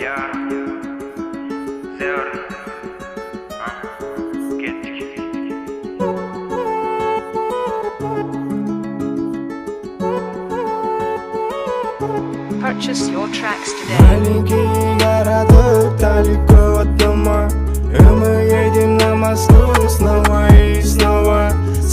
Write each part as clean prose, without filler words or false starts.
Yeah. Zero. Kettik. Purchase your tracks today. Маленький городок далеко от дома, и мы едем на Москву снова и снова.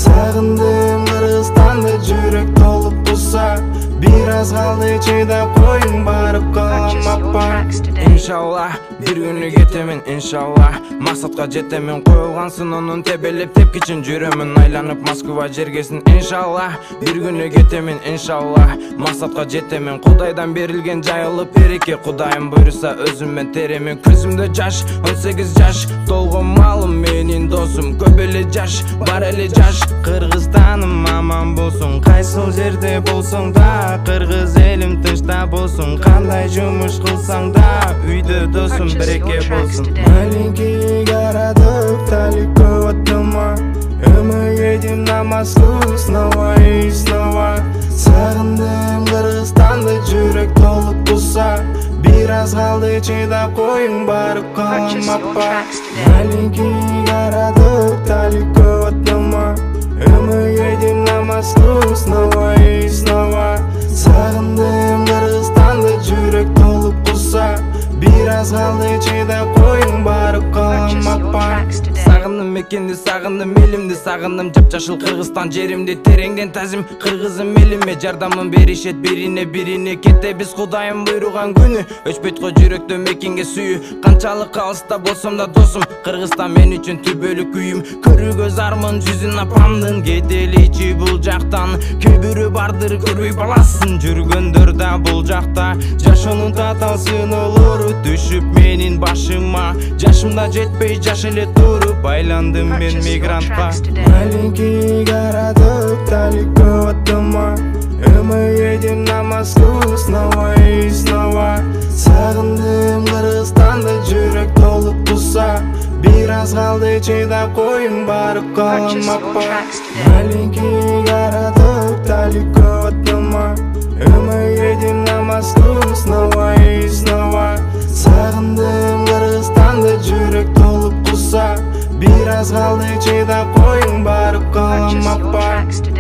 Сағындым Қырғызстанды, жүрек толып болса, біраз қалды чыдап қойын барып қалам апа. Иншалла, bir күні кетемін, иншалла. Мақсатқа жетемін, қойылған сынының тебелеп тепкичін жүремін, айланып Москва жергесін, иншалла. Bir күні кетемін, иншалла. Мақсатқа жетемін, Құдайдан берілген жайылып береке. Құдайым бұйырса өзіммен теремін, көзімді жаш, 18 жаш. Толғым малым менің досым, көп еле жаш, бар еле жаш. Қырғызстаным аман болсын, қайсыл жерде болсаң да, Қырғыз елім тынышта болсын, қандай жұмыс қылсаң да, үйді досым береке болсын. Маленький городок далеко от дома, и мы едем на Москву снова и снова. Сағындым Қырғызстанды, жүрек толып болса, біраз қалды чыдап қойын барып қалам апа. Маленький городок далеко от дома, и мы едем на Москву снова и снова. Сағындым Қырғызстанды, жүрек толып болса, біраз қалды чыдап қойын барып қалам апа. Сағындым мекенді, сағындым елімді, сағындым жап-жашыл Қырғызстан жерімде, тереңден тазим Қырғызым еліме, жардамын беришет бирине кете. Біз Құдайым бұйырған күні, өшпейт қой жүректі мекенге сүйі. Қаншалық алыста болсам да досым, Қырғызстан мен үшін түбөлік үйім. Көрі көз армын жүзін апамдың, кетелейші бұл жақтан. Көбірі бардыр көрбей баласын, жүргендер да бұл жақта. Жашының таталсын олыры түшіп менің башыма, жашымда жетпей жаш еле тұрып байландым мен мигрантқа. Маленький городок далеко от дома, и мы едем на Москву снова и снова. Сағындым Қырғызстанды, жүрек толып болса, біраз қалды чыдап қойын барып қалам апа. Маленький городок далеко от дома, и мы едем на Москву снова и снова. Сағындым Қырғызстанды, жүрек толып болса, біраз қалды чыдап қойын барып қалам апа.